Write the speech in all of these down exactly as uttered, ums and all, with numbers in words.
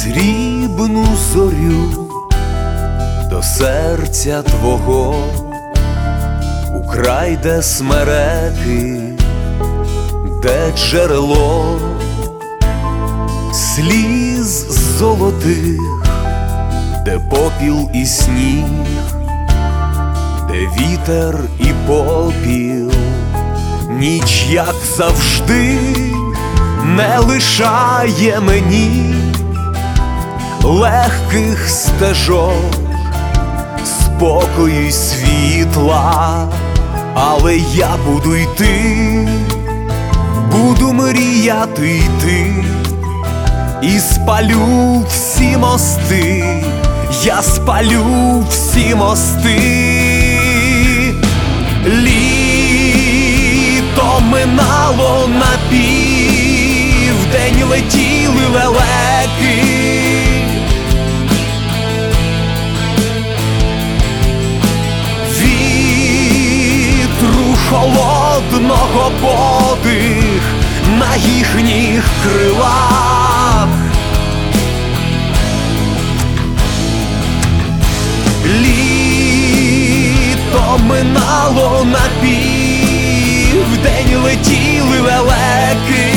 срібну зорю до серця твого, у край, де смереки, де джерело сліз золотих, де попіл і сніг, де вітер і попіл. Ніч, як завжди, не лишає мені легких стежок, спокою й світла, але я буду йти, буду мріяти йти, і спалю всі мости, я спалю всі мости. Літо минало на південь, летіли лелеки, вітру холодного подих на їхніх крилах. Літо минало на південь, летіли лелеки,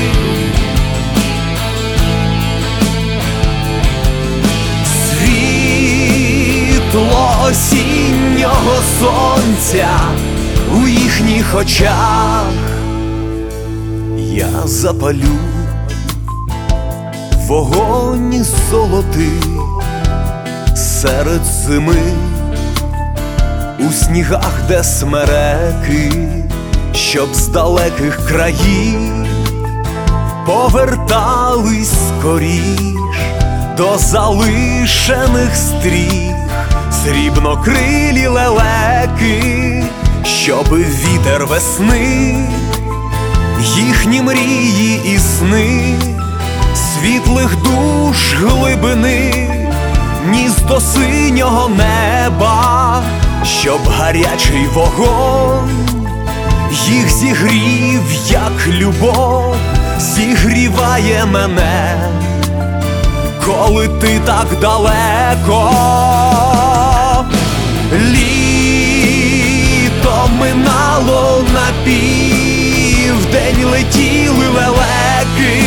світло осіннього сонця у їхніх очах. Я запалю вогонь золотий серед зими, у снігах, де смереки, щоб з далеких країв повертались скоріш до залишених стріх срібнокрилі лелеки, щоби вітер весни їхні мрії і сни світлих душ глибини ніс до синього неба, щоб гарячий вогонь їх зігрів, як любов зігріває мене, коли ти так далеко. Літо минало на південь, летіли лелеки,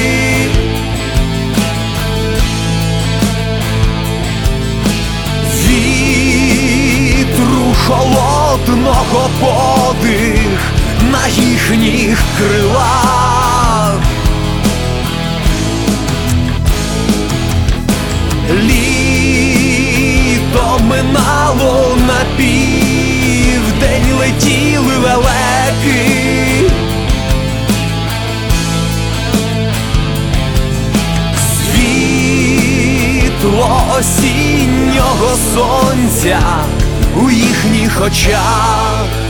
вітру холодного подих на їхніх крилах. Літо минало на південь, летіли лелеки, світло осіннього сонця у їхніх очах.